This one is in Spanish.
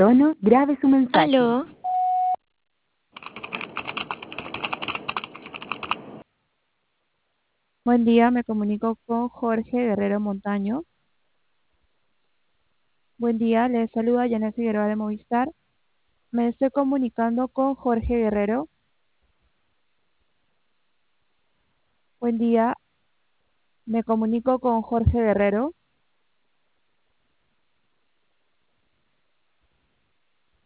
tono, grabe su mensaje. Aló, Buen día, me comunico con Jorge Guerrero Montaño. Buen día, les saluda Janet Figueroa de Movistar. Me estoy comunicando con Jorge Guerrero. Buen día, me comunico con Jorge Guerrero.